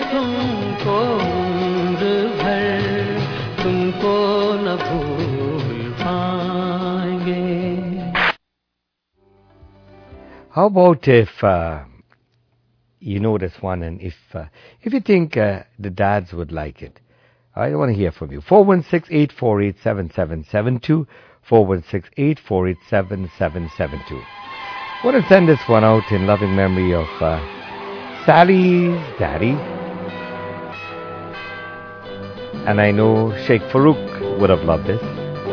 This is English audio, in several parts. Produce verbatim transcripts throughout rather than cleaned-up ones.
तुमको उम्र भर तुमको न भूल पाएंगे. How about if uh, you know this one, and if uh, if you think uh, the dads would like it, I want to hear from you. four one six, eight four eight, seven seven seven two, four one six, eight four eight, seven seven seven two. I want to send this one out in loving memory of uh, Sally's daddy. And I know Sheikh Farouk would have loved this.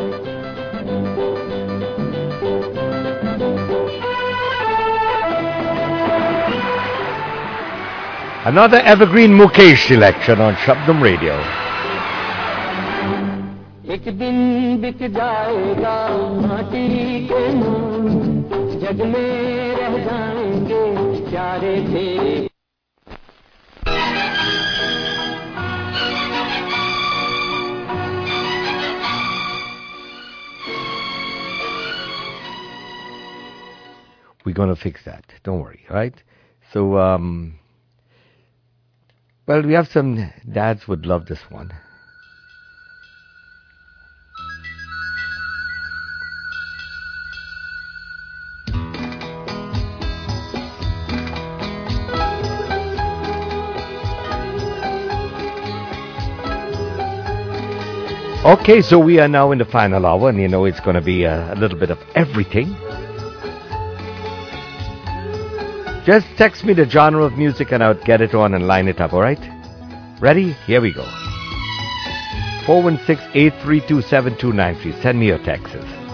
Another evergreen Mukesh selection on Shabdam Radio. एक दिन बिक जाएगा माटी के मूल, जग में रह जाएंगे प्यारे तेरे. We're going to fix that. Don't worry, right? So, um... well, we have some dads would love this one. Okay, so we are now in the final hour, and you know it's going to be a, a little bit of everything. Just text me the genre of music and I'll get it on and line it up, alright? Ready? Here we go. four one six, eight three two, seven two nine three. Send me your texts.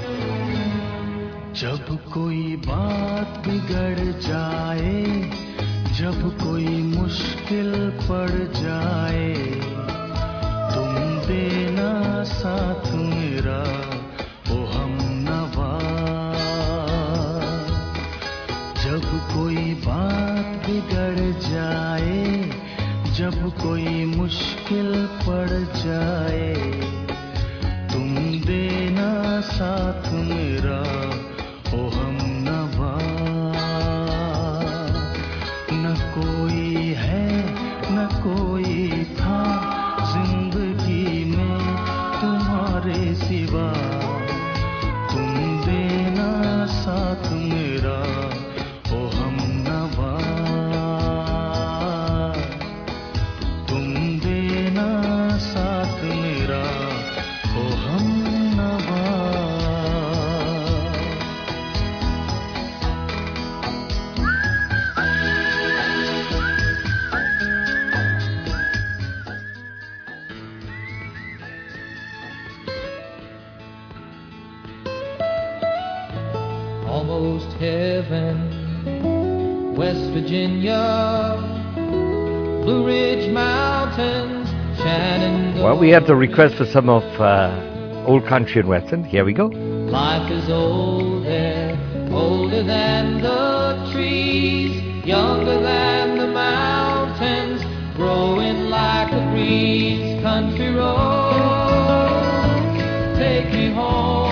जब कोई बात बिगड़ जाए, जब कोई मुश्किल पड़ जाए, तुम देना साथ मेरा ओ हमनवा. जब कोई बात बिगड़ जाए, जब कोई मुश्किल पड़ जाए, तुम देना साथ मेरा ओ हमनवा. न कोई है न कोई था जिंदगी में तुम्हारे सिवा, तुम देना साथ मेरा ओ हमनवा. तुम देना साथ मेरा ओ हमनवा. Almost heaven, West Virginia, Blue Ridge Mountains, Shenandoah. Well, we have the request for some of uh, old country and western. Here we go. Life is old there, older than the trees, younger than the mountains, growing like a breeze. Country roads, take me home.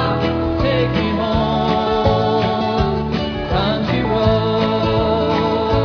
Country road.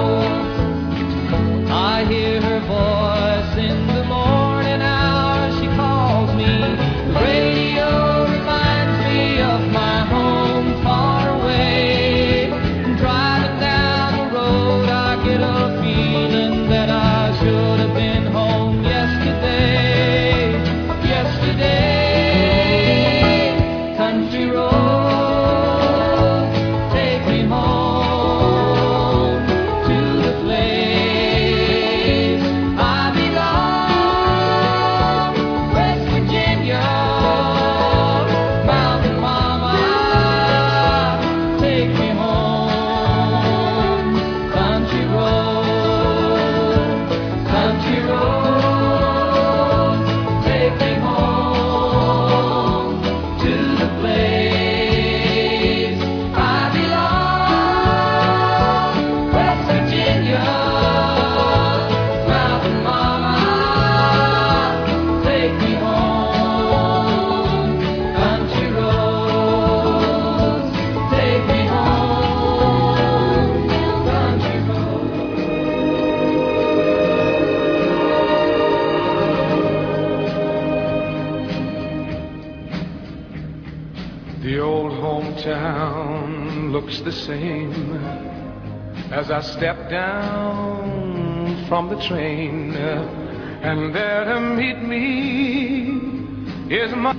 town looks the same as I step down from the train, and there to meet me is my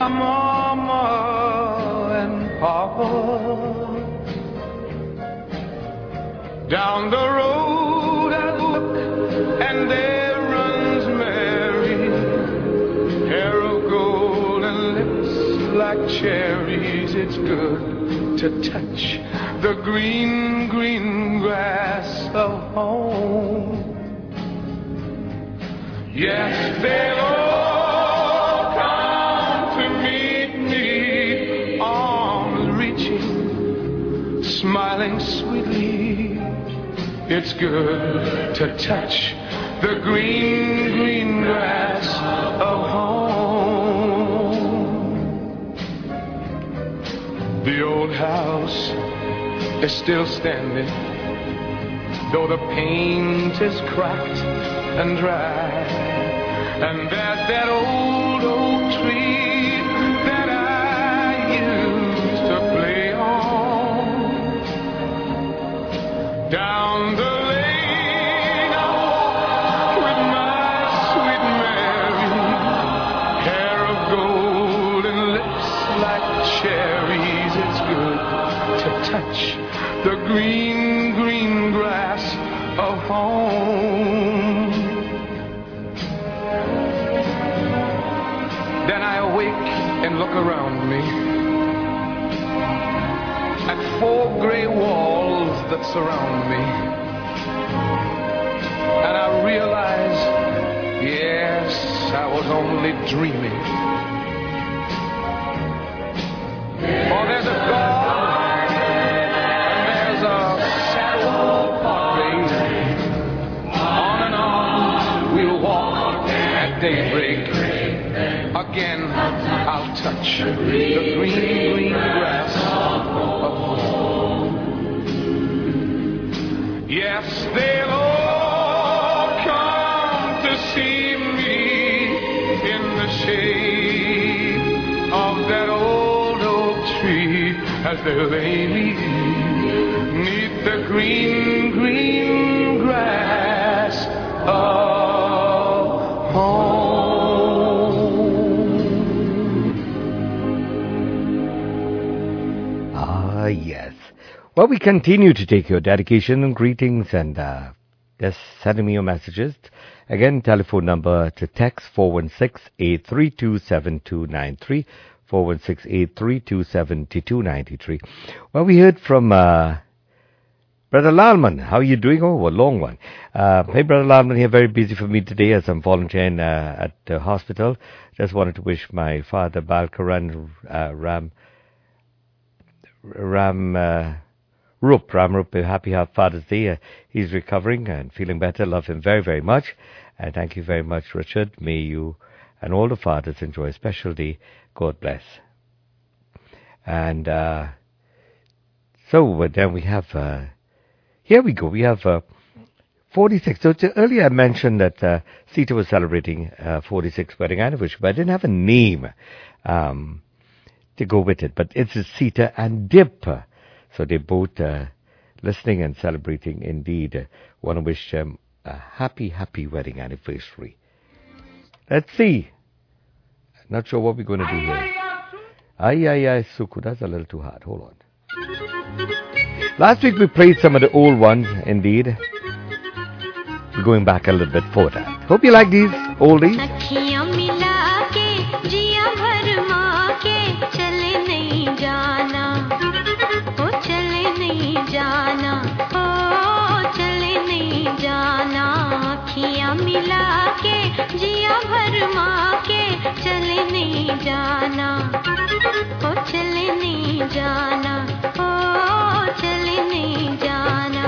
mama and papa. Down the road I look, and there runs Mary, hair of gold and lips like cherries. It's good to touch the green, green grass of home. Yes, they'll all come to meet me, arms reaching, smiling sweetly. It's good to touch the green, green grass of home. The old house is still standing, though the paint is cracked and dry. And there's that old oak tree that I used to play on. Down the lane I walk with my sweet Mary, hair of gold and lips like cherries. It's good to touch the green, green grass of home. Then I awake and look around me at four gray walls that surround me, and I realize, yes, I was only dreaming. For there's a God and there's a sad old portrait. On and on we'll walk at daybreak. Again I'll touch the green, green grass of home. Yes, they'll all come to see me in the shade of that old oak tree, as they lay me neath the green, green grass of home. Ah, yes. Well, we continue to take your dedication and greetings, and uh, just sending me your messages. Again, telephone number to text four one six, eight three two, seven two nine three, four one six, eight three two, seven two nine three. Well, we heard from uh, Brother Lalman. How are you doing? Oh, a long one. Uh, hey, Brother Lalman here, very busy for me today as I'm volunteering uh, at the hospital. Just wanted to wish my father, Balkaran uh, Ram, Ram, uh, Rup, Ram Rup, a happy Father's Day. Uh, he's recovering and feeling better. Love him very, very much. And thank you very much, Richard. May you and all the fathers enjoy a special day. God bless. And uh, so uh, then we have, uh, here we go, we have uh, forty-six. So t- earlier I mentioned that uh, Sita was celebrating uh, forty-sixth wedding anniversary, but I didn't have a name um, to go with it. But it's Sita and Dip. So they're both uh, listening and celebrating indeed. Uh, want to wish them a happy, happy wedding anniversary. Let's see. Not sure what we're going to do here. Ay, ay, ay, Suku. That's a little too hard. Hold on. Last week we played some of the old ones, indeed. We're going back a little bit for that. Hope you like these oldies. जाना ओ चले नहीं जाना ओ चले नहीं जाना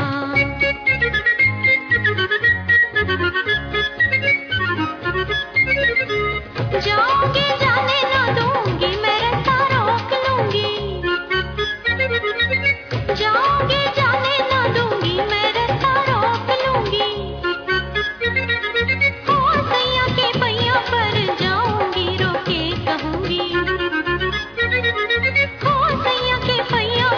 जाओगे जाने ना दूंगी मैं रास्ता रोक लूंगी जाओगे जाने ना दूंगी मैं रास्ता रोक लूंगी ओ सैया के पैया पर जाऊंगी रोके कहूंगी ओ सैया के पैया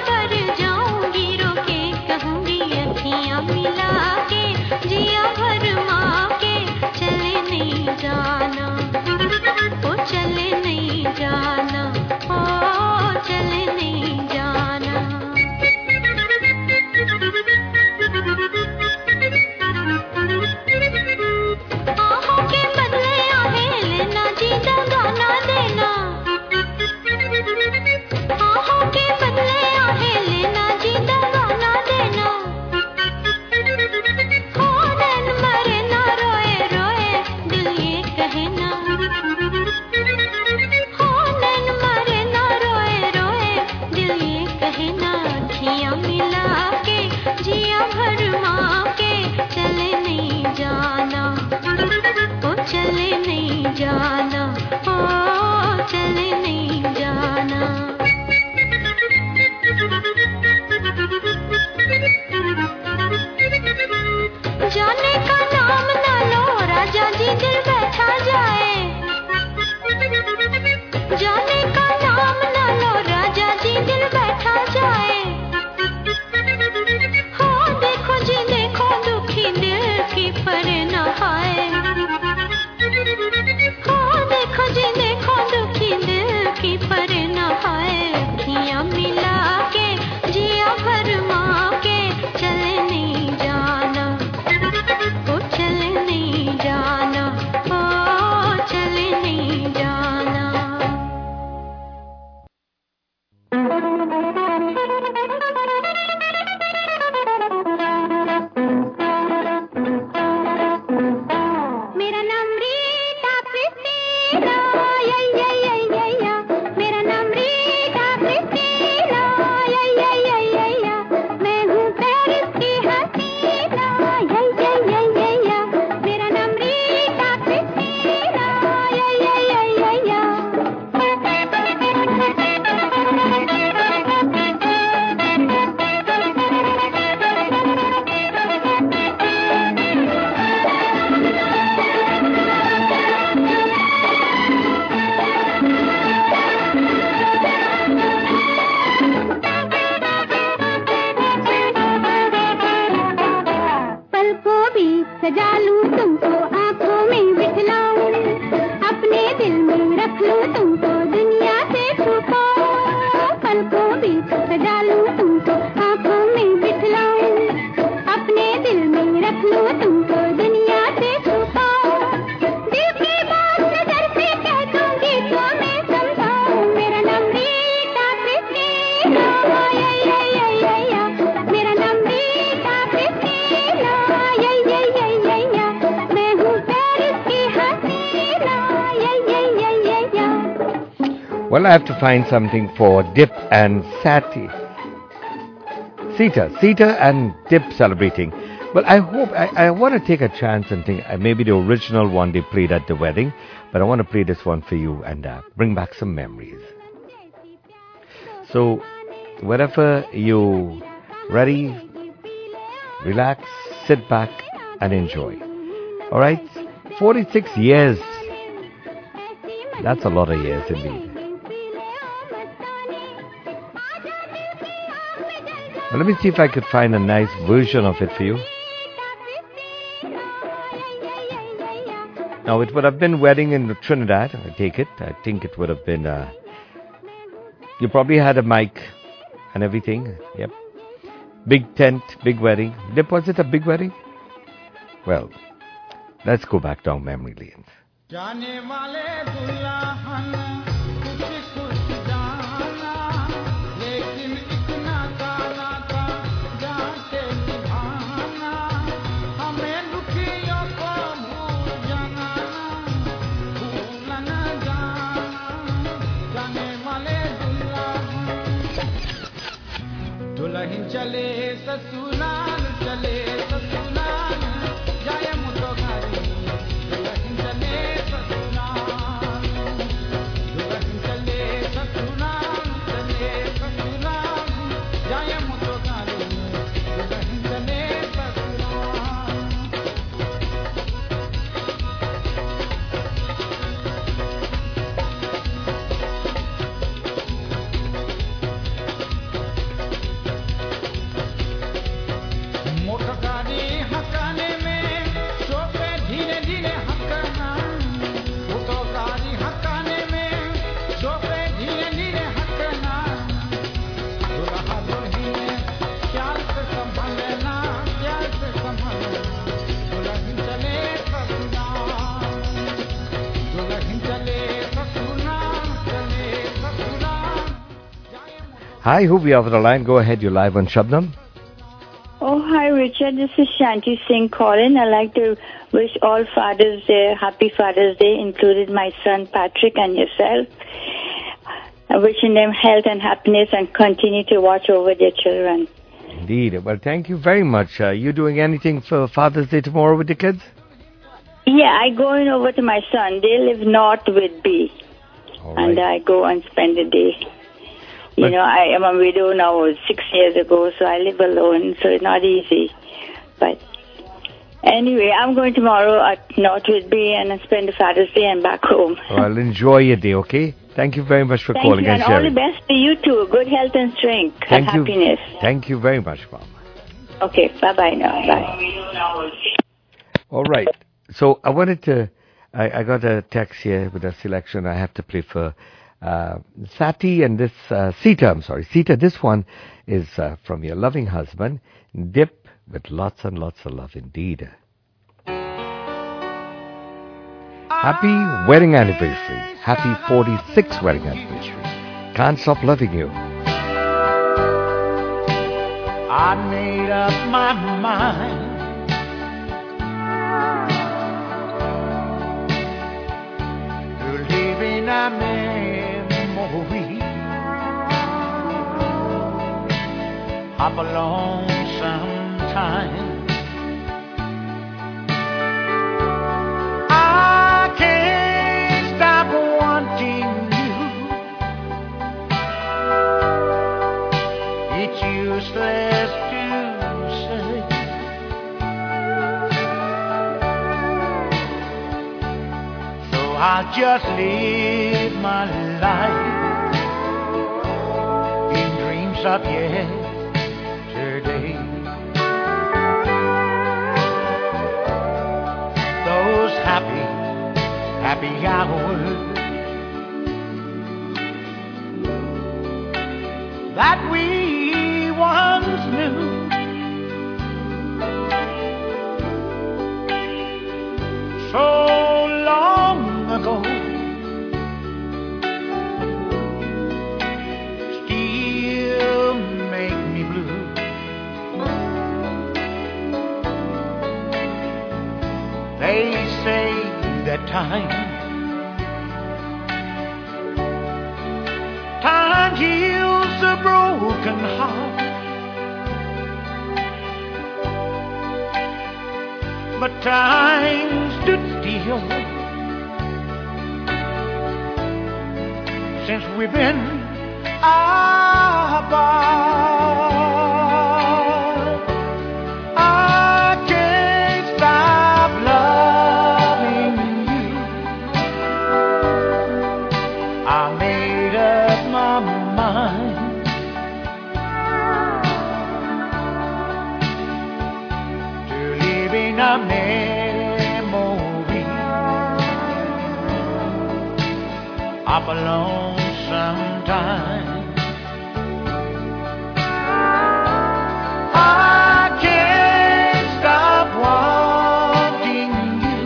सजा लूं तुमको आंखों में बिठलाऊं अपने दिल में रख लूं तुमको दुनिया से छुपाऊं पलकों बीच सजा लूं तुमको आंखों में बिठलाऊं अपने दिल में रख लूं तुमको दुनिया से छुपाऊं दिल की बात नजर से कह दूंगी तो मैं समझाऊं मेरा नाम रीता क्रिस्टीना या या या या या मेरा नाम रीता क्रिस्टीना या या या या या मैं हूँ पेरिस की हसीना या या या या या. Well, I have to find something for Dip and Sati. Sita, Sita and Dip celebrating. Well, I hope, I, I want to take a chance and think, uh, maybe the original one they played at the wedding, but I want to play this one for you and uh, bring back some memories. So, wherever you ready, relax, sit back and enjoy. Alright? forty-six years. That's a lot of years indeed. Well, let me see if I could find a nice version of it for you. Now, it would have been wedding in Trinidad, I take it. I think it would have been, uh, you probably had a mic and everything. Yep. Big tent, big wedding. Dip, was it a big wedding? Well, let's go back down memory lane. जाने वाले दुल्हन कुछ कुछ जाना लेकिन इतना काला था जाके निभाना हमें दुखियों को भूल जाना भूल न जाना जाने वाले दुल्हन दुल्हन चले ससुराल चले ससुराल जाए मुझको घरे दुल्हन चले Hi, who we have on the line? Go ahead, you're live on Shabnam. Oh, hi, Richard. This is Shanti Singh calling. I'd like to wish all Father's Day, Happy Father's Day, including my son Patrick and yourself. I'm wishing them health and happiness and continue to watch over their children. Indeed. Well, thank you very much. Uh, you doing anything for Father's Day tomorrow with the kids? Yeah, I going over to my son. They live north with B. All right. And I go and spend the day. You But- know, I am a widow now, six years ago, so I live alone, so it's not easy. But anyway, I'm going tomorrow at North Whitby and spend the Father's Day and back home. Well, enjoy your day, okay? Thank you very much for Thank calling you, and and all the sharing. best to you too. Good health and strength Thank and you. happiness. Thank you very much, Mom. Okay, bye-bye now. Bye. All right. So I wanted to, I, I got a text here with a selection I have to play for uh, Sati and this, uh, Sita, I'm sorry. Sita, this one is uh, from your loving husband, Dip, with lots and lots of love indeed. Happy wedding anniversary. Happy forty-sixth wedding anniversary. Can't stop loving you. I made up my mind to live in a memory of a lonesome time. I can't stop wanting you. It's useless to say. So I'll just live my life in dreams of yesterday. happy hours that we once knew. So long ago, still make me blue. They say that time, time heals a broken heart, but time stood still since we've been apart. I can't stop loving you. I made up my mind to live in a memory of a lonesome time. I can't stop wanting you.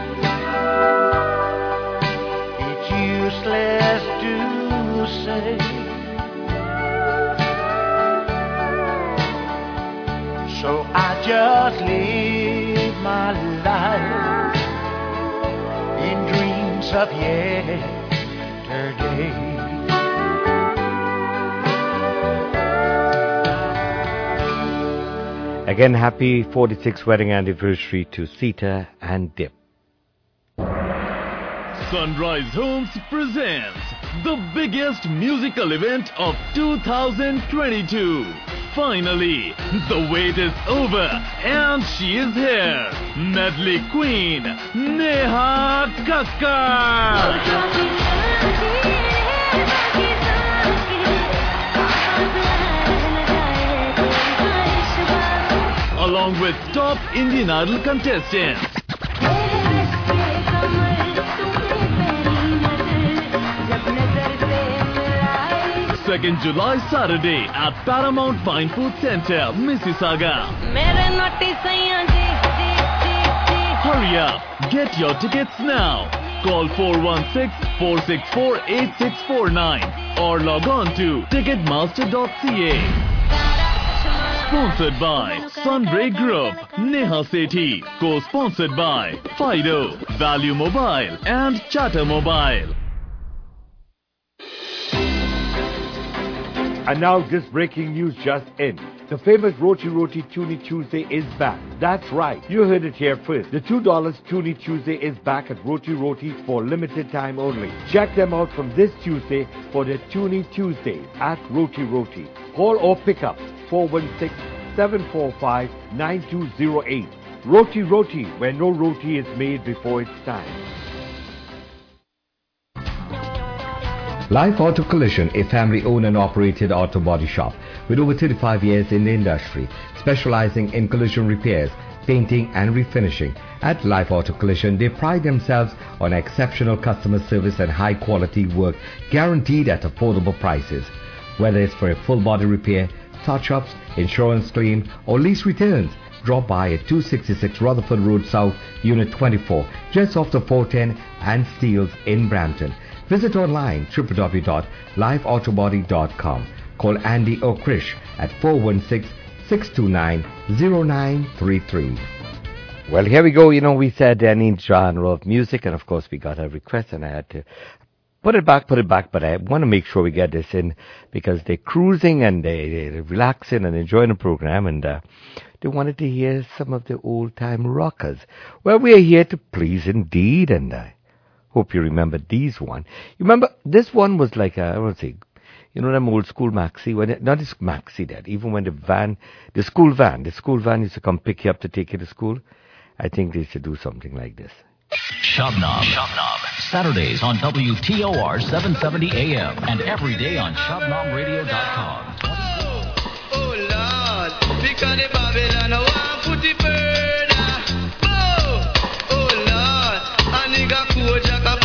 It's useless to say, so I just live my life in dreams of yesterday. Again, happy forty-sixth wedding anniversary to Sita and Dip. Sunrise Homes presents the biggest musical event of two thousand twenty-two. Finally, the wait is over and she is here. Medley Queen, Neha Kakkar. Along with top Indian Idol contestants. second July Saturday at Paramount Fine Food Center, Mississauga. Hurry up, get your tickets now. Call four one six, four six four, eight six four nine or log on to ticketmaster dot c a. Sponsored by Sunray Group, Neha Sethi. Co-sponsored by Fido, Value Mobile and Chata Mobile. And now this breaking news just in. The famous Roti Roti Tuni Tuesday is back. That's right, you heard it here first. The two dollars Tuni Tuesday is back at Roti Roti for limited time only. Check them out from this Tuesday for the Tuni Tuesdays at Roti Roti. Call or pick up four one six, seven four five, nine two zero eight. Roti Roti, where no roti is made before its time. Life Auto Collision, a family-owned and operated auto body shop with over thirty-five years in the industry, specializing in collision repairs, painting and refinishing. At Life Auto Collision, they pride themselves on exceptional customer service and high-quality work guaranteed at affordable prices. Whether it's for a full body repair, touch-ups, insurance claim or lease returns, drop by at two sixty-six Rutherford Road South, Unit twenty-four, just off the four ten and Steeles in Brampton. Visit online w w w dot life autobody dot com. Call Andy or Krish at four one six, six two nine, zero nine three three. Well, here we go. You know, we said any genre of music, and of course we got a request, and I had to put it back, put it back, but I want to make sure we get this in because they're cruising and they, they're relaxing and enjoying the program, and uh, they wanted to hear some of the old-time rockers. Well, we are here to please indeed, and I hope you remember these one. You remember, this one was like, a, I want to say, you know, them old school maxi, when it, not this maxi that, even when the van, the school van, the school van used to come pick you up to take you to school, I think they should do something like this. Shubnob. Shubnob. Saturdays on W T O R seven seventy A M and every day on shubnob radio dot com. Oh, oh Lord, because the Babylon want put the burden. Oh, oh Lord, a nigga cool jack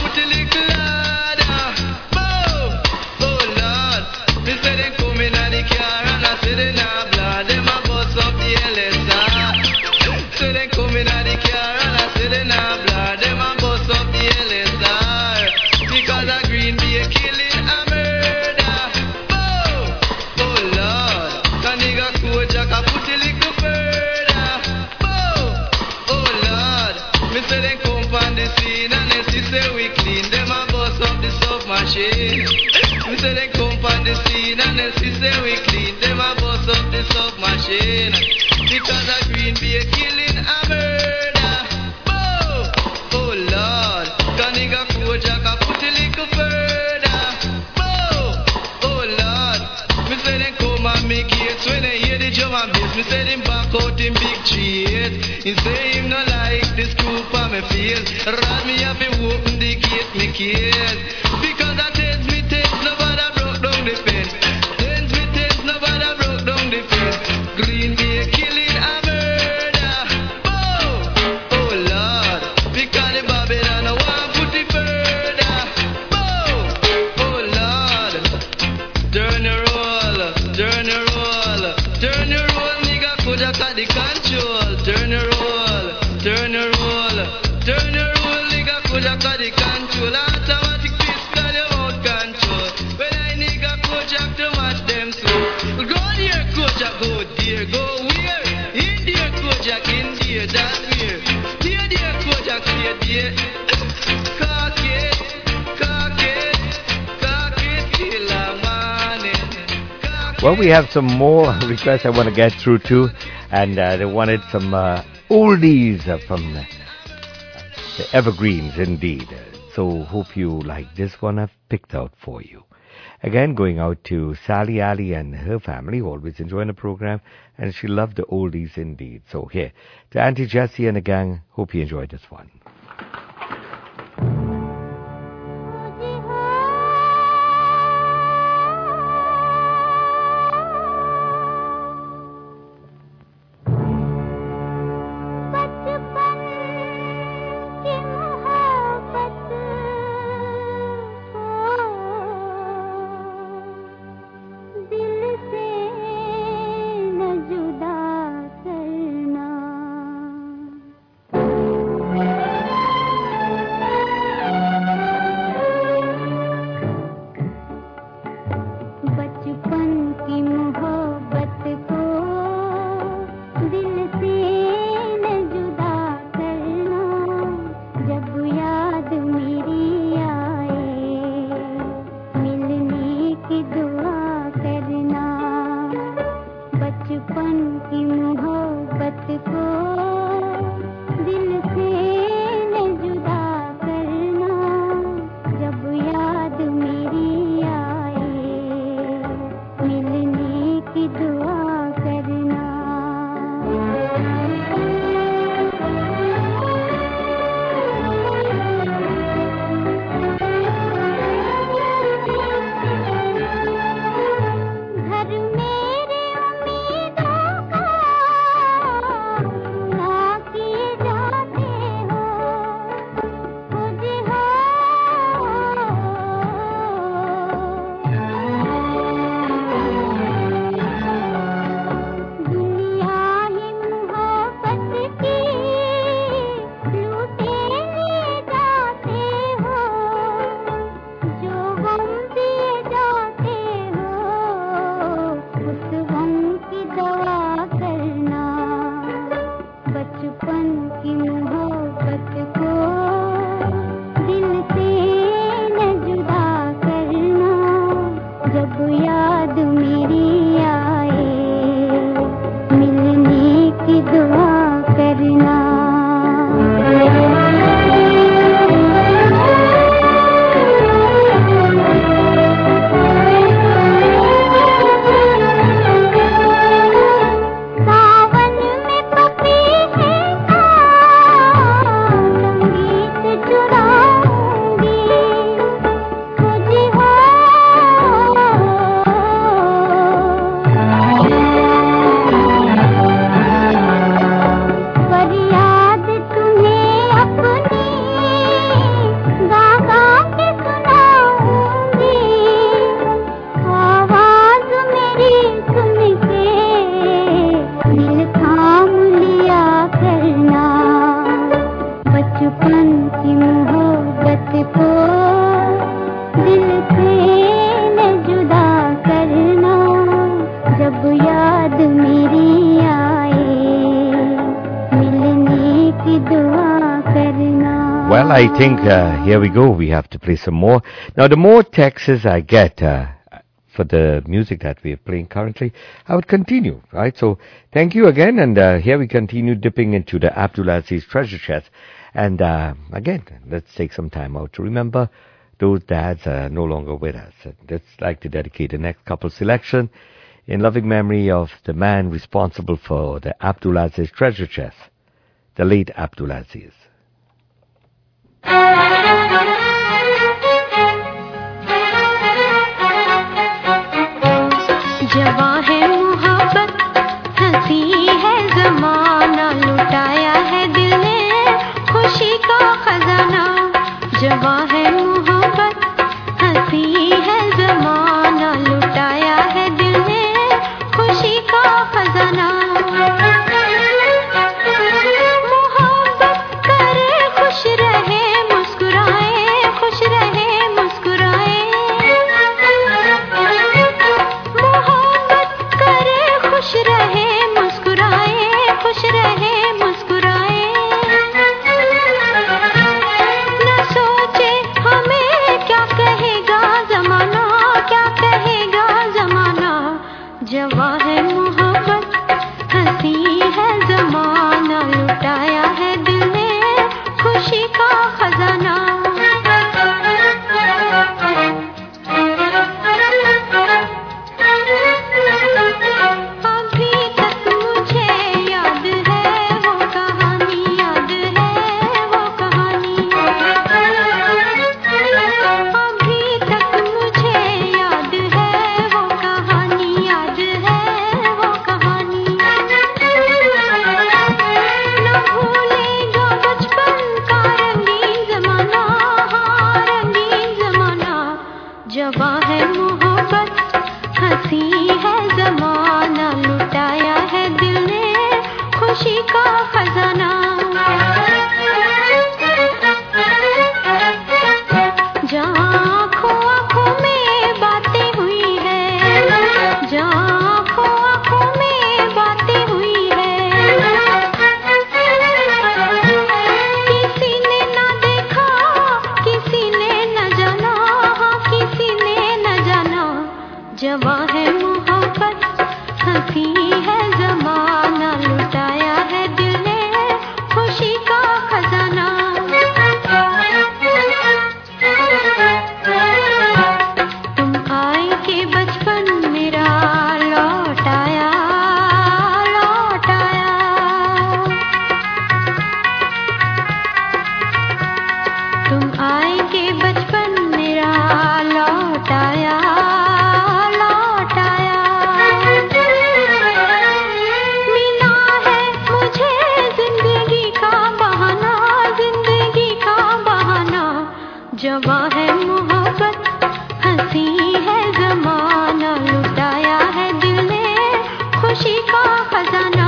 the car and I say they not blah. Them a bust up the L S R because a green be a killing a murder. Oh, oh Lord, can nigga Kojak a put a little further. Oh, oh Lord, me say they come on the scene and they see say we clean. Them a bust up the soft machine. Me say they come on the scene and they see say we clean. Them a bust up the soft machine because a green be a killing a murder. Oh, oh Lord, can nigga Kojak a put a little further. Oh, oh Lord, me say they come on me gates when they hear the drum and bass. Me say them back out in big trees. He say him no like the scoop on me face. Run me up and open the gate me case because I taste me taste nobody broke down the fence. Taste me taste nobody broke down the fence. Green be a killing a murder. Oh, oh Lord, because the Babylon I want put it further. Oh, oh Lord, turn the roll, turn the roll, turn the roll, nigga Kojak at the control. Turn the roll, turn the roll, turn the roll, nigga Kojak at the control. Automatic pistol, you out control. When I nigga Kojak to match them so. Go there, Kojak, go there, go where? In there, Kojak, in there, that's where. Stay there, Kojak, stay there. Cock it, cock it, cock it till I'm on it. Well, we have some more requests I want to get through to, and uh, they wanted some uh, oldies uh, from uh, the evergreens, indeed. So, hope you like this one I've picked out for you. Again, going out to Sally Alley and her family, always enjoying the program, and she loved the oldies indeed. So, here, to Auntie Jessie and the gang, hope you enjoyed this one. जुदा करना ऐसी दुआ करना. Well, I think uh, here we go. We have to play some more. Now, the more texts I get uh, for the music that we are playing currently, I would continue, right? So, thank you again. And uh, here we continue dipping into the Abdulaziz treasure chest. And uh, again, let's take some time out to remember those dads are no longer with us. Let's like to dedicate the next couple selection in loving memory of the man responsible for the Abdulaziz treasure chest, the late Abdulaziz. जवां है मोहब्बत हंसी है ज़माना लुटाया है दिल ने खुशी का खजाना जवां है मोहब्बत हंसी है ज़माना लुटाया है दिल ने खुशी का खजाना मोहब्बत करे खुश रहे मुस्कुराए खुश रहे मुस्कुराए मोहब्बत करे खुश रहे मुस्कुराए खुश रहे मुस्कुराए न सोचे हमें क्या कहेगा ज़माना क्या कहेगा ज़माना जवां है मोहब्बत हंसी है ज़माना लुटाया है दिल ने खुशी का खजाना अभी तक मुझे याद है वो कहानी याद है वो कहानी अभी तक मुझे याद है वो कहानी याद है वो कहानी न भूलेगा बचपन का रंगीन ज़माना हाँ रंगीन ज़माना जवां है मोहब्बत हंसी है ज़माना लुटाया है दिल ने खुशी का खजाना जहाँ आँखों आँखों में बातें हुई है जहाँ आँखों आँखों में बातें हुई है किसी ने ना देखा किसी ने न जाना हाँ किसी ने न जाना जवां है मोहब्बत हंसी है ज़माना लुटाया है दिल ने खुशी का खजाना तुम आए के बचपन मेरा लौट आया लौट आया तुम आए के बचपन मेरा लौट आया लौट आया मिला है मुझे जिंदगी का बहाना जिंदगी का बहाना जवां है मोहब्बत हंसी है ज़माना लुटाया है दिल ने खुशी का खजाना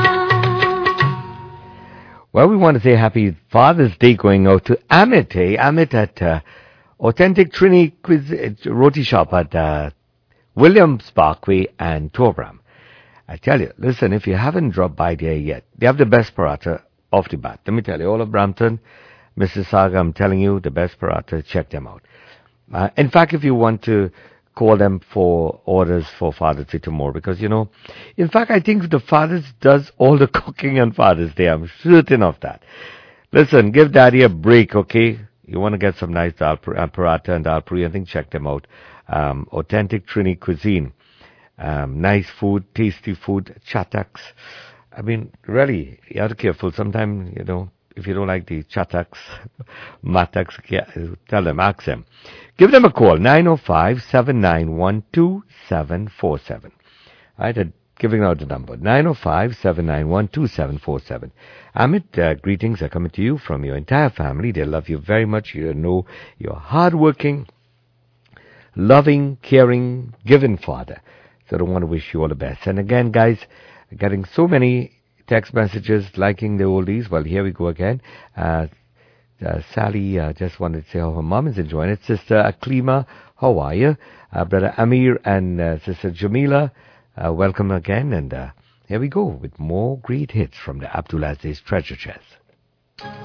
Well, we want to say happy Father's Day going out to Amit. Hey, Amit at uh, Authentic Trini Quiz uh, Roti Shop at uh, Williams Parkway and Torbram. I tell you, listen, if you haven't dropped by there yet, they have the best paratha off the bat. Let me tell you, all of Brampton, Missus Saga, I'm telling you, the best paratha, check them out. Uh, in fact, if you want to call them for orders for Father's Day tomorrow, because, you know, in fact, I think the Father's does all the cooking on Father's Day. I'm certain of that. Listen, give Daddy a break, okay? You want to get some nice dal paratha and dal puri, I think check them out. Um, Authentic Trini Cuisine. Um, nice food, tasty food, chataks. I mean, really, you have to be careful. Sometimes, you know, if you don't like the chataks, mataks, tell them, ask them. Give them a call, nine oh five, seven nine one, two seven four seven. All right, giving out the number, nine oh five, seven nine one, two seven four seven. Amit, uh, greetings are coming to you from your entire family. They love you very much. You know you're hardworking, loving, caring, giving father. So I want to wish you all the best. And again, guys, getting so many text messages liking the oldies. Well, here we go again. Uh, uh, Sally uh, just wanted to say how her mom is enjoying it. Sister Aklima, how are you? Uh, Brother Amir and uh, Sister Jamila, uh, welcome again. And uh, here we go with more great hits from the Abdulaziz Treasure Chest.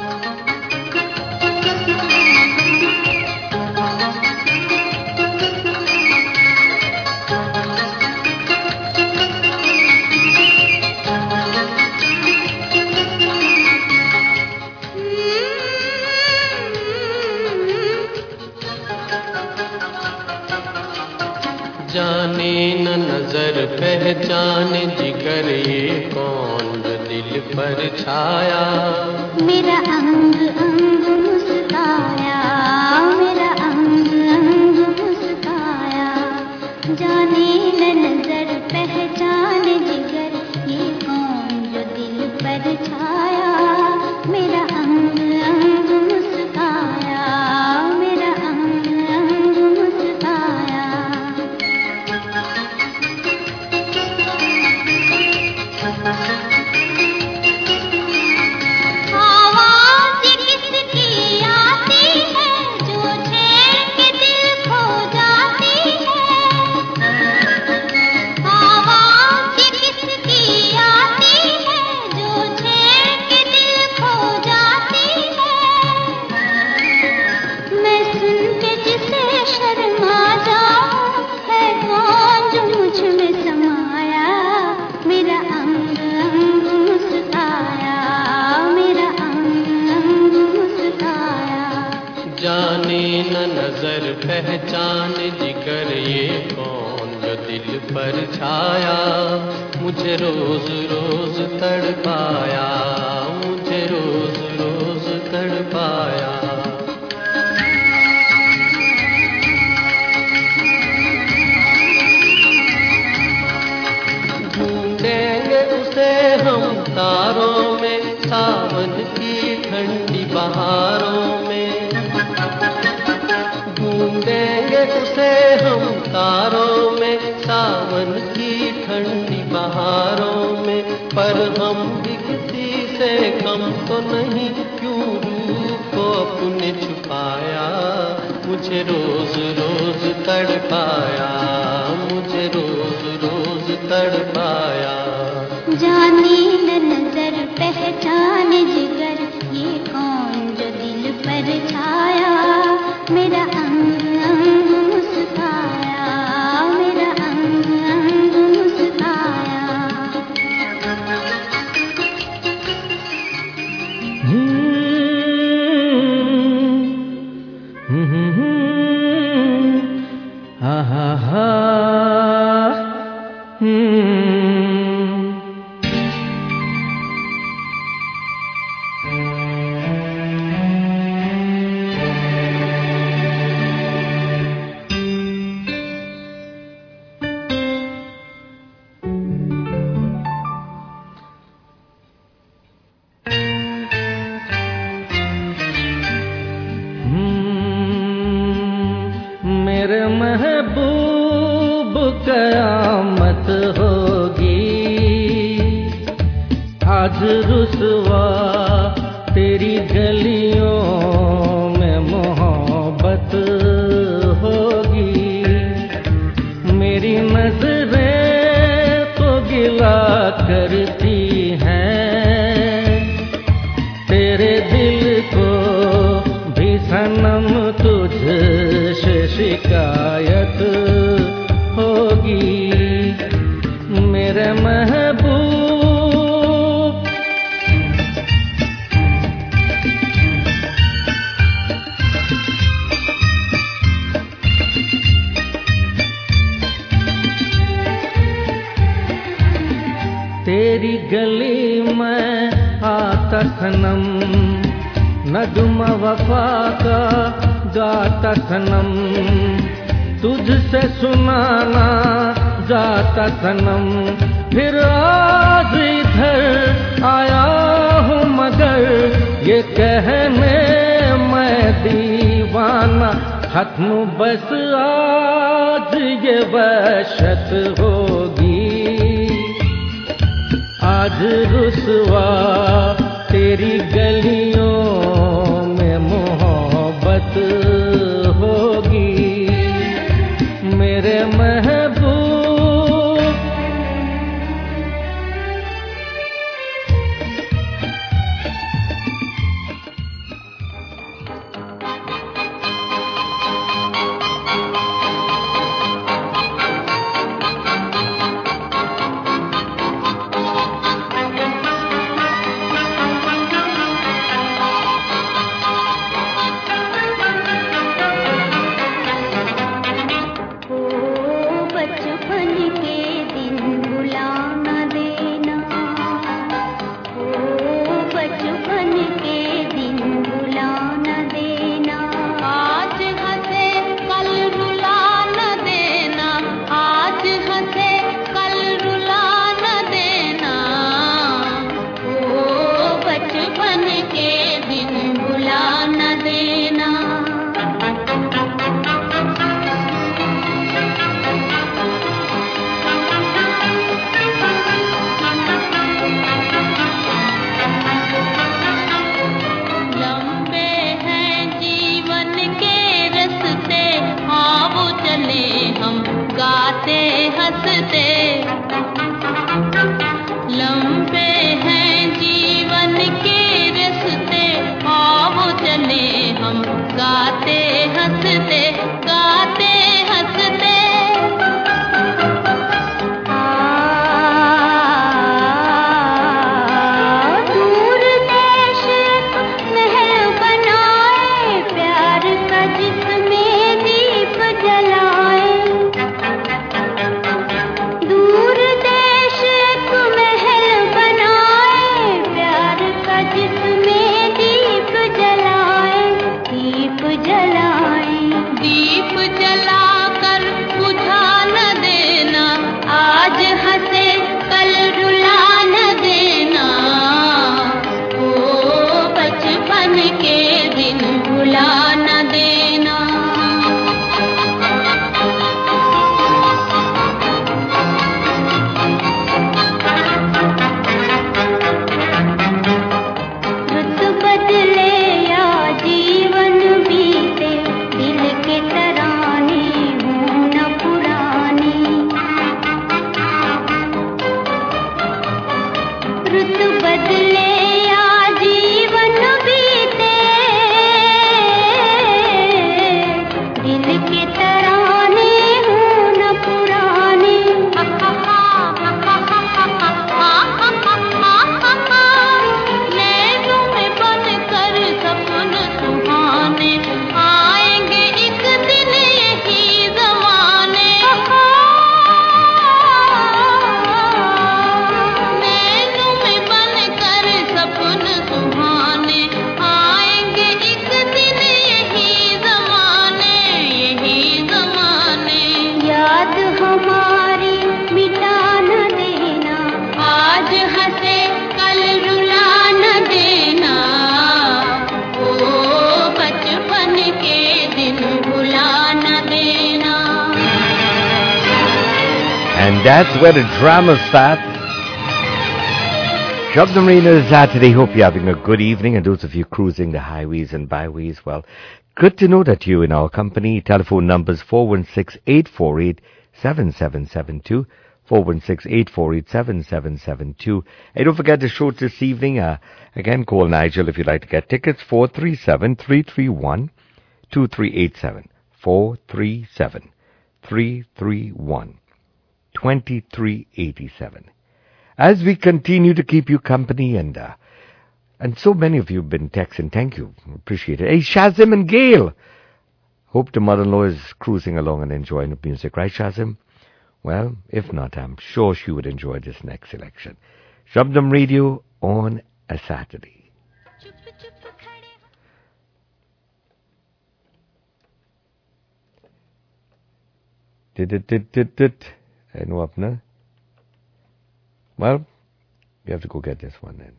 जाने न नजर पहचाने जिगर ये कौन जो दिल पर छाया। मेरा अंग अंग मुस्काया, मेरा अंग अंग मुस्काया, जाने न नजर पहचाने जिगर ये कौन जो दिल पर छाया। मेरा अंग अंग मुस्काया, मेरा अंग अंग मुस्काया। आवाज़ किसकी आती है जो छेड़ के दिल खो जाती है। आवाज़ किसकी आती है जो छेड़ के दिल खो जाती है। मैं सुन के जिसे शर्मा जाऊं है कौन जो मुझ में समाया। मेरा अंग अंग मुस्काया, मेरा अंग अंग मुस्काया। जाने न नजर पहचाने जिगर ये कौन जो दिल पर छाया। मुझे रोज रोज तड़पाया, मुझे रोज रोज तड़पाया। ढूंढेंगे उसे हम तारों में, सावन की ठंडी बहारों में। ढूंढेंगे उसे हम तारों में, सावन की ठंडी बहारों में। पर हम भी किसी से कम तो नहीं, क्यों रूप को अपने छुपाया। मुझे रोज रोज तड़पाया, मुझे रोज रोज तड़पाया। जाने न नजर पहचाने जिगर ये कौन जो दिल पर छाया। मेरा अंग अंग मुस्काया, मेरा अंग अंग मुस्काया। हा हा हा मेरे महबूब कयामत होगी आज रुसवा तेरी गलियों में मोहब्बत होगी। मेरी नजरें तो गिला करती हैं, तेरे दिल को भी सनम तुझसे शिकायत होगी। मेरे महबूब तेरी गली में आता सनम, नगमा वफा का गाता सनम, तुझसे सुनाना जाता सनम। फिर आज इधर आया हूँ मगर ये कहने मैं दीवाना, खत्म बस आज ये वहशत होगी। आज रुसवा तेरी गलियों में मोहब्बत होगी। मेरे महबूब हंसते लम्बे हैं जीवन के रस्ते आओ चले हम गाते हंसते गाते हंसते That's where the drama starts. Shabdam Marina Saturday. Hope you're having a good evening. And those of you cruising the highways and byways, well, good to know that you're in our company. Telephone numbers four one six, eight four eight, seven seven seven two, four one six, eight four eight, seven seven seven two. And don't forget the show this evening. Uh, again, call Nigel if you'd like to get tickets. four three seven, three three one, two three eight seven. four three seven, three three one, twenty-three eighty-seven. As we continue to keep you company, and uh, and so many of you have been texting, thank you, appreciate it. Hey, Shazim and Gail, hope the mother-in-law is cruising along and enjoying the music, right, Shazim? Well, if not, I'm sure she would enjoy this next selection. Shabdam Radio on a Saturday. Did it, did it, did it. And what, no? Well, we have to go get this one then.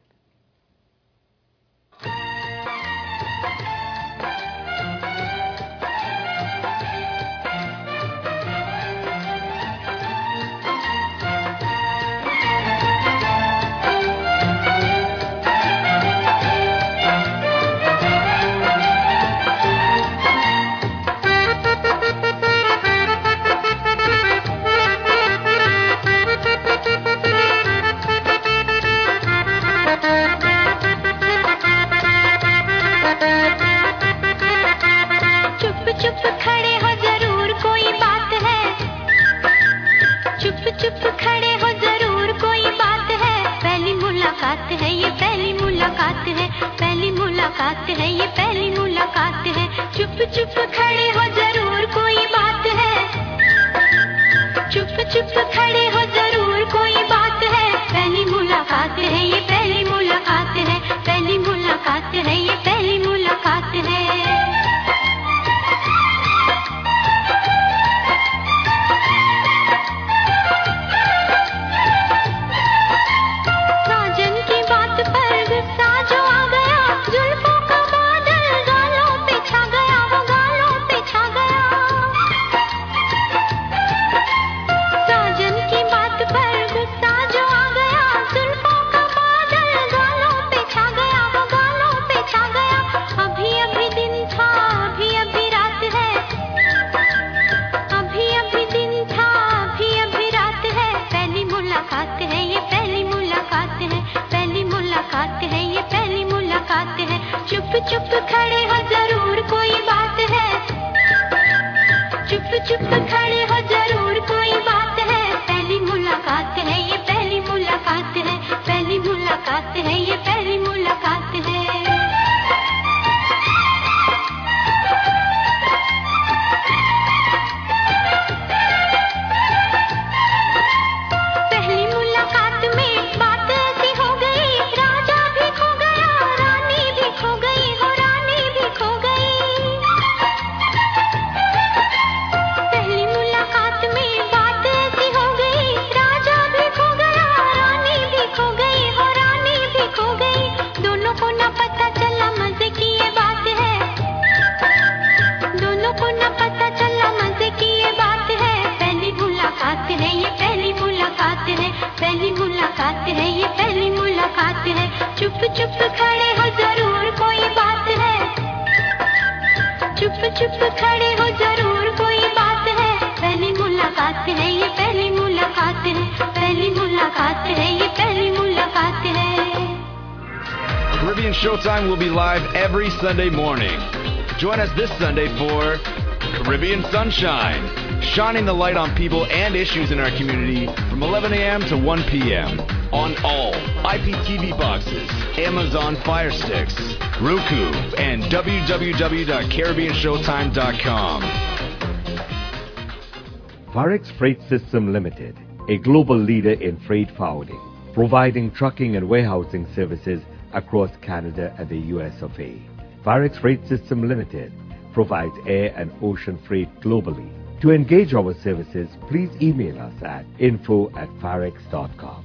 साजन की चुप चुप खड़े हो जरूर कोई बात है, चुप चुप खड़े हो जरूर कोई बात है। पहली मुलाकात है ये, पहली मुलाकात है, पहली मुलाकात है ये, पहली मुलाकात है। पहली मुलाकात में बात ऐसी हो गई, राजा भी खो गया, रानी भी खो गई, हो रानी भी खो गई। पहली मुलाकात में बात ऐसी हो गई, राजा भी खो गया, रानी भी खो गई, हो रानी भी खो गई। दोनों को ना पता चला मजे की ये बात है, दोनों को ना पता चला मजे की ये बात है। पहली मुलाकात है ये, पहली मुलाकात है, पहली मुलाकात है ये, पहली मुलाकात है। चुप चुप खड़े हो जरूर कोई बात है, चुप चुप खड़े हो जरूर कोई बात है। पहली मुलाकात है ये, पहली मुलाकात है, पहली मुलाकात है ये, पहली मुलाकात है। Caribbean Showtime will be live every Sunday morning. Join us this Sunday for Caribbean Sunshine, shining the light on people and issues in our community from eleven a.m. to one p.m. on all I P T V boxes, Amazon Fire Sticks, Roku, and w w w dot caribbean showtime dot com. Varex Freight System Limited, a global leader in freight forwarding, providing trucking and warehousing services across Canada and the U S of A. Varex Freight System Limited provides air and ocean freight globally. To engage our services, please email us at info at varex dot com.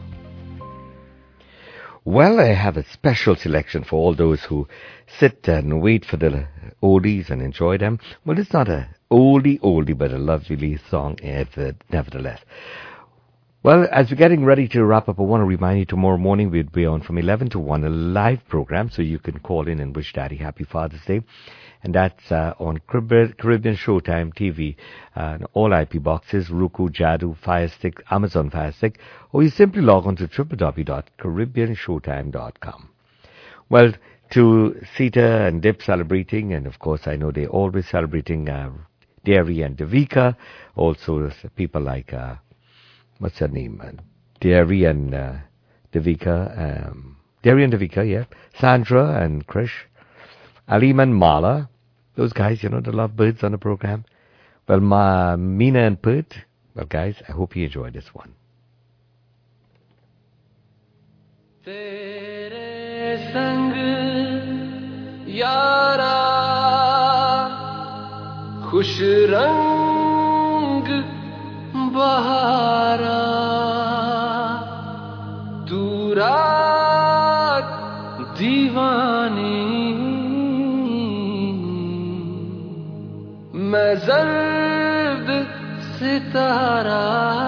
Well, I have a special selection for all those who sit and wait for the oldies and enjoy them. Well, it's not a oldie oldie, but a lovely song nevertheless. Well, as we're getting ready to wrap up, I want to remind you tomorrow morning we'll be on from eleven to one, a live program, so you can call in and wish Daddy Happy Father's Day. And that's uh, on Caribbean Showtime T V, uh, all I P boxes, Roku, Jadu, Fire Stick, Amazon Fire Stick, or you simply log on to w w w dot caribbean showtime dot com. Well, to Sita and Dip celebrating, and of course I know they're always celebrating uh, Dairy and Devika, also people like, uh, what's her name, uh, Dairy and uh, Devika, um, Dairy and Devika, yeah, Sandra and Krish, Alim and Mala, those guys, you know, the lovebirds on the program. Well, Ma, Mina and Pert, well, guys, I hope you enjoy this one. Tere sang yara khush rang bahara tu raat deewani मैं ज़र्द सितारा.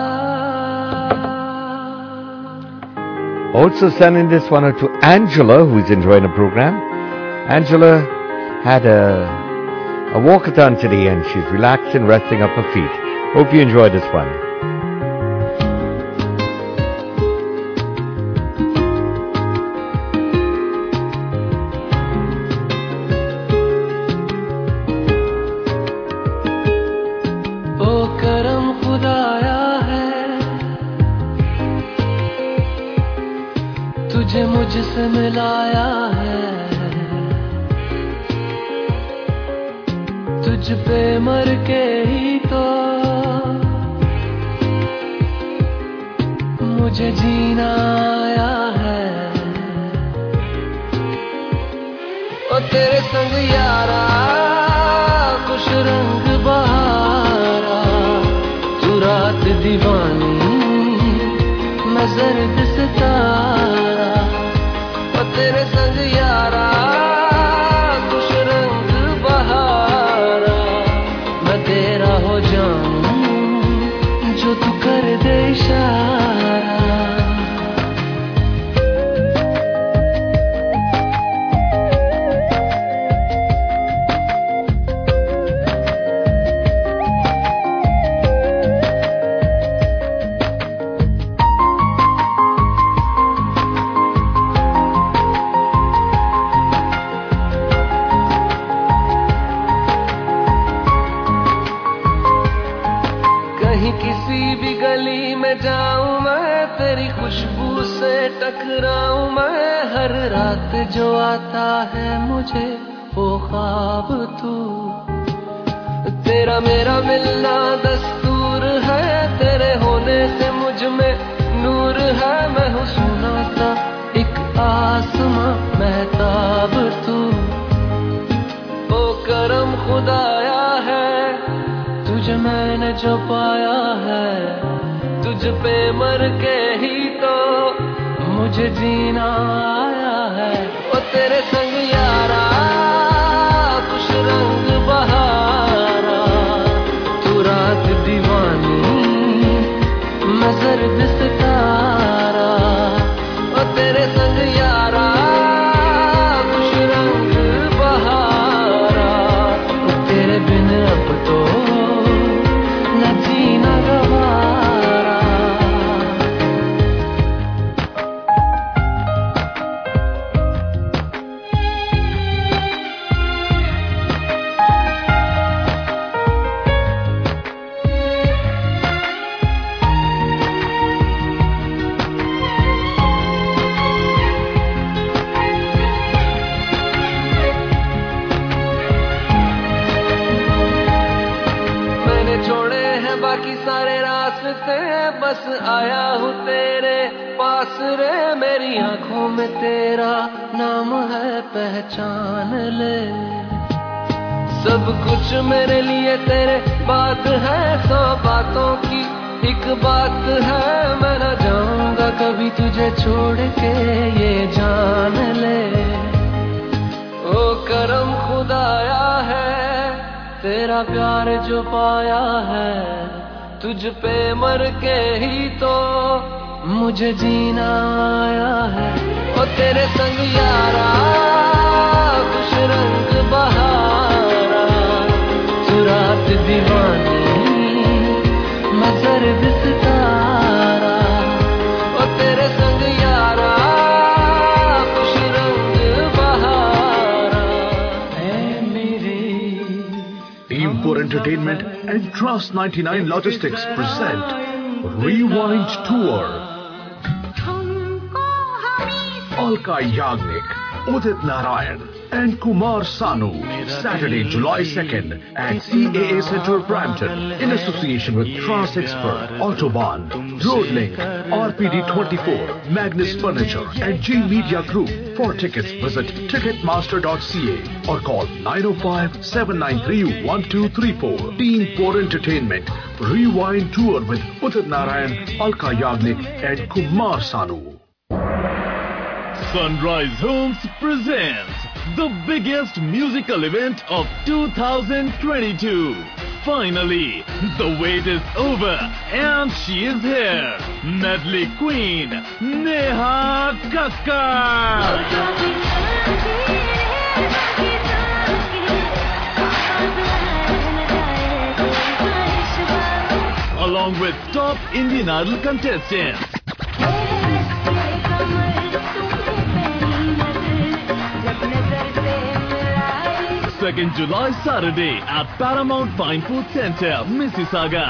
Also sending this one to Angela, who is enjoying the program. Angela had a, a walkathon today and she's relaxing, resting up her feet. Hope you enjoy this one. तुझे मुझसे मिलाया है, तुझ पे मर के ही तो मुझे जीना आया है. और तेरे संग यारा कुछ रंग बहारा, तू रात दीवानी मैं ज़र्द सितारा. तेरे संग यारा कुछ रंग बहारा, मैं तेरा हो जाऊं जो तू कर दे इशारा. खुशबू से टकराऊं मैं, हर रात जो आता है मुझे वो ख्वाब तू। तेरा मेरा मिलना दस्तूर है, तेरे होने से मुझ में नूर है। मैं हूँ सोना सा एक आसमां महताब तू। ओ करम खुदाया है तुझे मैंने जो पाया है, तुझ पे मर के ही तो मुझे जीना आया है। ओ तेरे संग यारा कुछ रंग बहारा, तू रात दीवानी मैं सर्द सितारा। ओ तेरे संग यारा कुछ रंग बहारा, तेरे बिन अब तो न जीना गवारा। बाकी सारे रास्ते बस आया हूँ तेरे पास रे। मेरी आंखों में तेरा नाम है पहचान ले। सब कुछ मेरे लिए तेरे बात है, सौ बातों की एक बात है। मैं न जाऊंगा कभी तुझे छोड़ के ये जान ले। ओ करम खुदाया है तेरा प्यार जो पाया है, तुझ पे मर के ही तो मुझे जीना आया है। ओ तेरे संग यारा कुछ रंग बहारा, तू रात दीवानी मैं सर्द सितारा। ओ तेरे संग यारा कुछ रंग बहारा है मेरे। Team four Entertainment and Trust ninety-nine Logistics present Rewind Tour. Alka Yagnik, Udit Narayan and Kumar Sanu. Saturday, July second at C A A Center, Brampton, in association with Trans Expert, Autobahn, Roadlink, R P D twenty-four, Magnus Furniture and G Media Group. For tickets, visit ticketmaster dot c a or call nine oh five, seven nine three, one two three four. Team four Entertainment Rewind Tour with Udit Narayan, Alka Yagnik and Kumar Sanu. Sunrise Homes presents the biggest musical event of two thousand twenty-two. Finally, the wait is over and she is here. Medley Queen, Neha Kakkar. Along with top Indian Idol contestants. second July Saturday at Paramount Fine Food Center, Mississauga.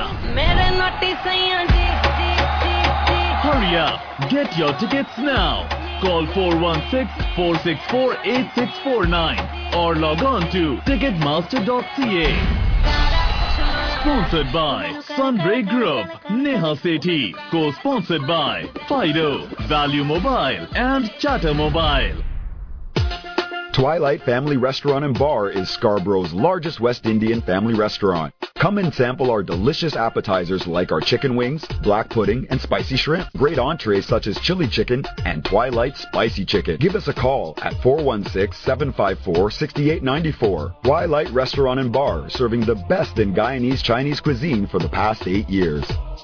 Hurry up, get your tickets now. Call four one six, four six four, eight six four nine or log on to ticketmaster dot c a. Sponsored by Sunray Group, Neha Sethi. Co-sponsored by Fido, Value Mobile and Chata Mobile. Twilight Family Restaurant and Bar is Scarborough's largest West Indian family restaurant. Come and sample our delicious appetizers like our chicken wings, black pudding, and spicy shrimp. Great entrees such as chili chicken and Twilight Spicy Chicken. Give us a call at four one six, seven five four, six eight nine four. Twilight Restaurant and Bar, serving the best in Guyanese Chinese cuisine for the past eight years.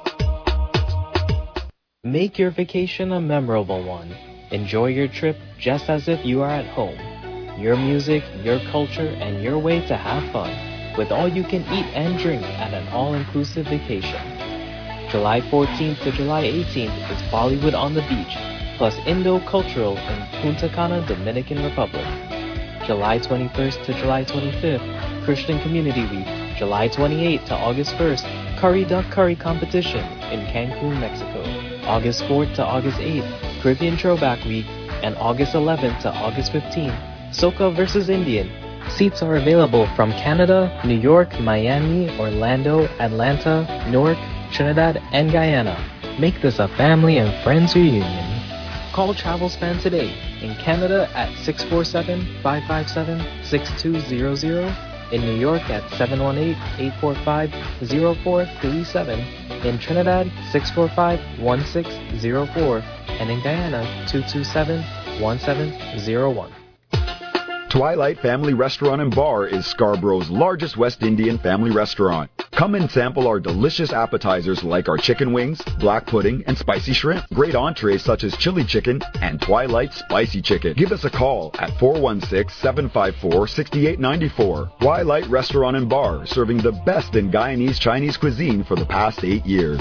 Make your vacation a memorable one. Enjoy your trip just as if you are at home. Your music, your culture, and your way to have fun with all you can eat and drink at an all-inclusive vacation. July fourteenth to July eighteenth is Bollywood on the Beach, plus Indo-Cultural in Punta Cana, Dominican Republic. July twenty-first to July twenty-fifth, Christian Community Week. July twenty-eighth to August first, Curry Duck Curry Competition in Cancun, Mexico. August fourth to August eighth, Caribbean Throwback Week, and August eleventh to August fifteenth, Soca versus Indian. Seats are available from Canada, New York, Miami, Orlando, Atlanta, Newark, Trinidad, and Guyana. Make this a family and friends reunion. Call Travelspan today in Canada at six four seven, five five seven, six two zero zero, in New York at seven one eight, eight four five, zero four three seven, in Trinidad six four five, one six zero four, and in Guyana two two seven, one seven zero one. Twilight Family Restaurant and Bar is Scarborough's largest West Indian family restaurant. Come and sample our delicious appetizers like our chicken wings, black pudding, and spicy shrimp. Great entrees such as chili chicken and Twilight Spicy Chicken. Give us a call at four one six, seven five four, six eight nine four. Twilight Restaurant and Bar, serving the best in Guyanese Chinese cuisine for the past eight years.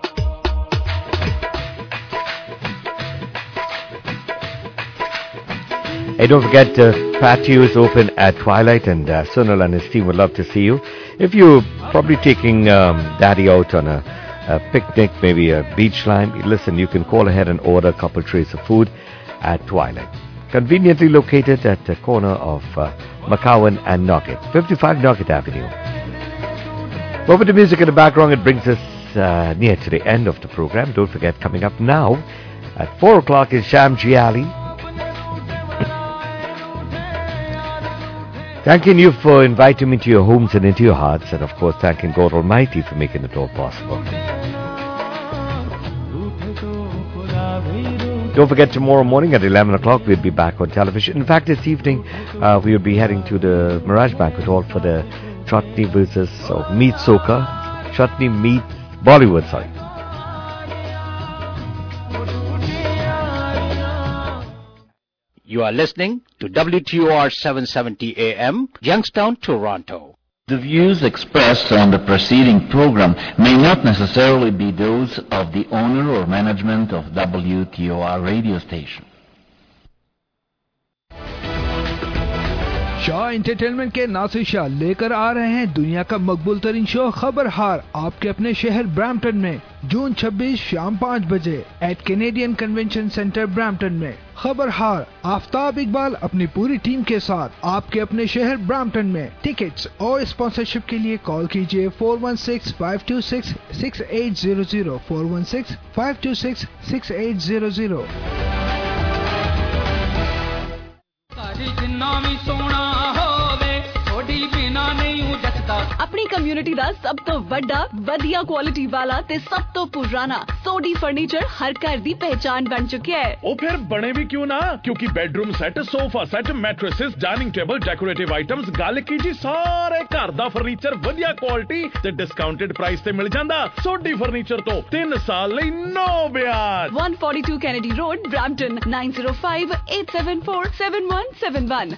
Hey, don't forget, uh, patio is open at Twilight, and uh, Sunil and his team would love to see you. If you're probably taking um, Daddy out on a, a picnic, maybe a beach line, listen, you can call ahead and order a couple trays of food at Twilight. Conveniently located at the corner of uh, McCowan and Knockett, fifty-five Knockett Avenue. Over to music in the background, it brings us uh, near to the end of the program. Don't forget, coming up now at four o'clock is Sham Jiali. Thanking you for inviting me to your homes and into your hearts, and of course thanking God Almighty for making it all possible. Don't forget, tomorrow morning at eleven o'clock we'll be back on television. In fact, this evening uh, we will be heading to the Mirage Banquet Hall for the Chutney versus or Meet Soca, Chutney Meet Bollywood, sorry. You are listening to W T O R seven seventy A M, Youngstown, Toronto. The views expressed on the preceding program may not necessarily be those of the owner or management of W T O R radio station. Shah entertainment के नासिर शाह लेकर आ रहे हैं दुनिया का मकबूल तरीन show खबर हार आपके अपने शहर ब्रैम्पटन में जून छब्बीस शाम पाँच बजे at Canadian convention centre Brampton में। खबर हार आफ्ताब इकबाल अपनी पूरी टीम के साथ आपके अपने शहर ब्रैम्पटन में। टिकट्स और स्पॉन्सरशिप के लिए कॉल कीजिए four one six, five two six, six eight zero zero, four one six, five two six, six eight zero zero. अपनी कम्युनिटी ਦਾ ਸਭ ਤੋਂ ਵੱਡਾ ਵਧੀਆ ਕੁਆਲਿਟੀ ਵਾਲਾ ਤੇ ਸਭ ਤੋਂ ਪੁਰਾਣਾ ਸੋਡੀ ਫਰਨੀਚਰ ਹਰ ਘਰ ਦੀ ਪਹਿਚਾਨ ਬਣ ਚੁੱਕਿਆ ਹੈ। ਉਹ ਫਿਰ ਬਣੇ ਵੀ ਕਿਉਂ ਨਾ, ਕਿਉਂਕਿ bedroom set, sofa set, mattresses, dining table, decorative items, ਗੱਲ ਕੀ ਜੀ ਸਾਰੇ ਘਰ ਦਾ ਫਰਨੀਚਰ ਵਧੀਆ ਕੁਆਲਿਟੀ ਤੇ ਡਿਸਕਾਊਂਟਡ ਪ੍ਰਾਈਸ ਤੇ ਮਿਲ ਜਾਂਦਾ। ਸੋਡੀ ਫਰਨੀਚਰ ਤੋਂ ਤਿੰਨ ਸਾਲ ਲਈ ਨੋ ਵਿਆਜ। one forty-two Kennedy Road, Brampton, nine zero five, eight seven four, seven one seven one।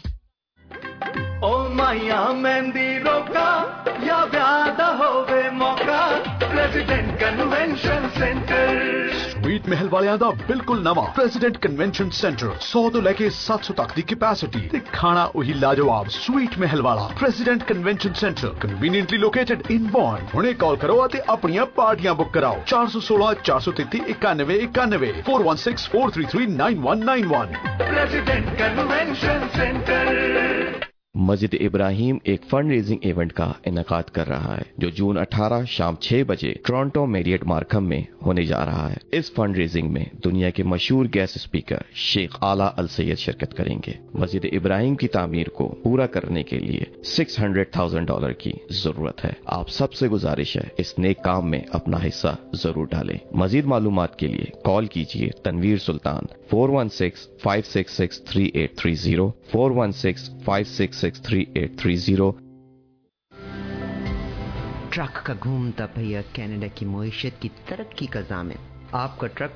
ओ माया मेहंदी रोका या व्यादा होवे मौका प्रेसिडेंट कन्वेंशन सेंटर स्वीट महल वालियां दा बिल्कुल नवा प्रेसिडेंट कन्वेंशन सेंटर सौ तो लेके सात सौ तक दी कैपेसिटी ते खाना वही लाजवाब स्वीट महल वाला president convention centre conveniently located in बॉन्ड। हुणे कॉल करो ते अपनियां पार्टियां बुक कराओ चार सौ सोलह, चार सौ तैंतीस, इक्यानवे इक्यानवे, four one six, four three three, nine one nine one. President convention centre. मस्जिद इब्राहिम एक फंड रेजिंग इवेंट का इनेकाद कर रहा है जो जून अठारह शाम छह बजे टोरंटो मैरियट मार्कम में होने जा रहा है। इस फंड रेजिंग में दुनिया के मशहूर गेस्ट स्पीकर शेख आला अल सैयद शिरकत करेंगे। मस्जिद इब्राहिम की तामीर को पूरा करने के लिए सिक्स हंड्रेड थाउजेंड डॉलर की जरूरत है। आप सबसे गुजारिश है इस नेक काम में अपना हिस्सा जरूर डालें। मजीद मालूमात के लिए कॉल कीजिए Tanvir Sultan four one six, five six six, three eight three zero, four one six, five six six, three eight three zero. Truck का घूमता पहिया कनाडा की मईशत की तरक्की का ज़ामिन। आपका ट्रक